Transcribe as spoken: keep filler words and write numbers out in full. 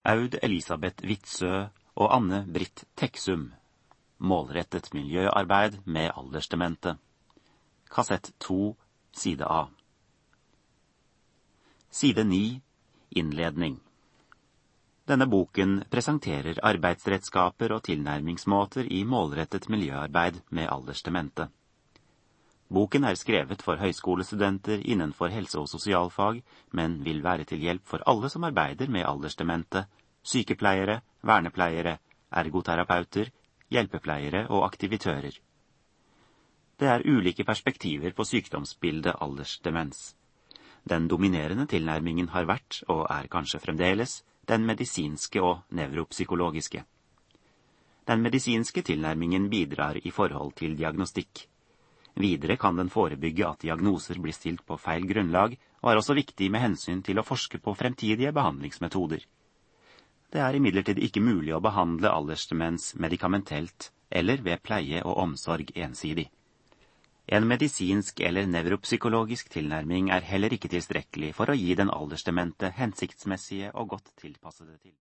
Aud Elisabeth Witzøe og Anne Britt Teksum. Målrettet miljøarbeid med aldersdemente. Kassett to, side A. Side ni, innledning. Denne boken presenterer arbeidsredskaper og tilnærmingsmåter i målrettet miljøarbeid med aldersdemente. Boken er skrevet for høyskolestudenter innenfor helse- og sosialfag, men vil være til hjelp for alle som arbeider med aldersdemente, sykepleiere, vernepleiere, ergoterapeuter, hjelpepleiere og aktivitører. Det er ulike perspektiver på sykdomsbildet aldersdemens. Den dominerende tilnærmingen har vært, og er kanskje fremdeles, den medisinske og nevropsykologiske. Den medisinske tilnærmingen bidrar i forhold til diagnostikk. Videre kan den forebygge at diagnoser blir stilt på feil grunnlag, og er også viktig med hensyn til å forske på fremtidige behandlingsmetoder. Det er imidlertid ikke mulig å behandle aldersdemens medikamentelt eller ved pleie og omsorg ensidig. En medisinsk eller nevropsykologisk tilnærming er heller ikke tilstrekkelig for å gi den aldersdemente hensiktsmessige og godt tilpassede til.